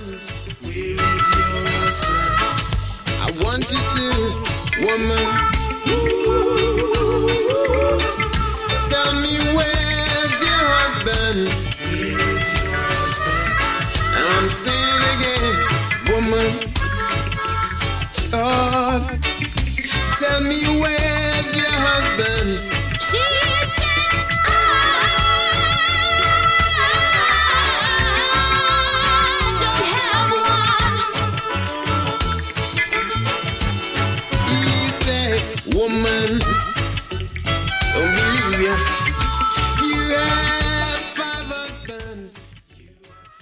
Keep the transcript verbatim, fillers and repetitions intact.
Where is your husband? I want you to, woman. Ooh, tell me where's your husband? Where is your husband? And I'm saying again, woman. Oh, tell me where's your husband? She said, I don't have one. He said, woman.